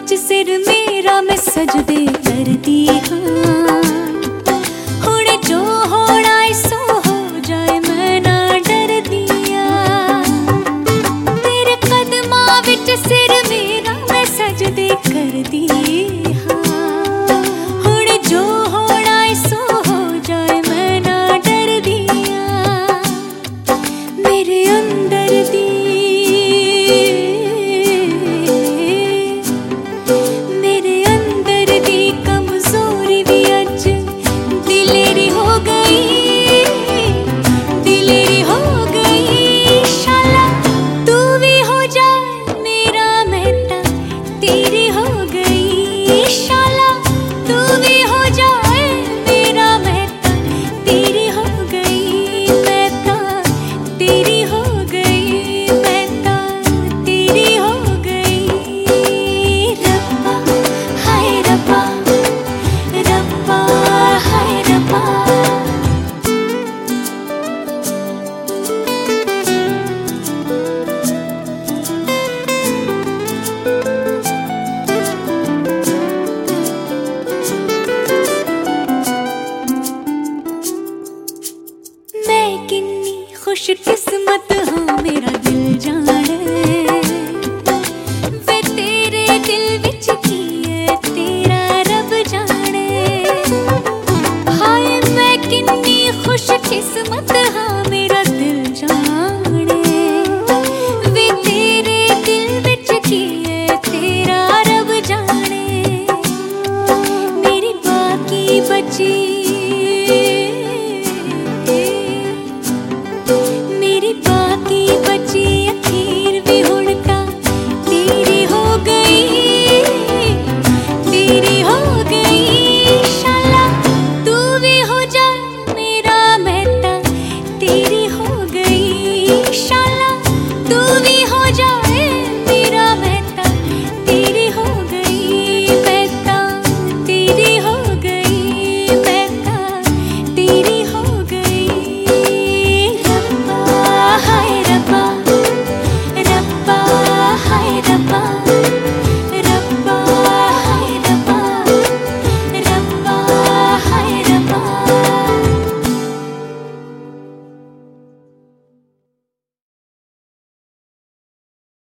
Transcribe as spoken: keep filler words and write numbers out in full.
विच सिर मेरा मैं सजदे करदी हाँ। हुणे जो होना सो हो जाए मैं ना डरदिया। तेरे कदमां विच सिर मेरा मैं सजदे करदी हाँ। हुणे जो होना सो हो जाए मैं ना डरदिया। मेरे अंदर दी खुश किस्मत हाँ मेरा दिल जाने वे तेरे दिल विच की है तेरा रब जाने। हाय मैं कितनी खुश किस्मत हाँ मेरा दिल जाने वे तेरे दिल विच की है तेरा रब जाने। मेरी बाकी बची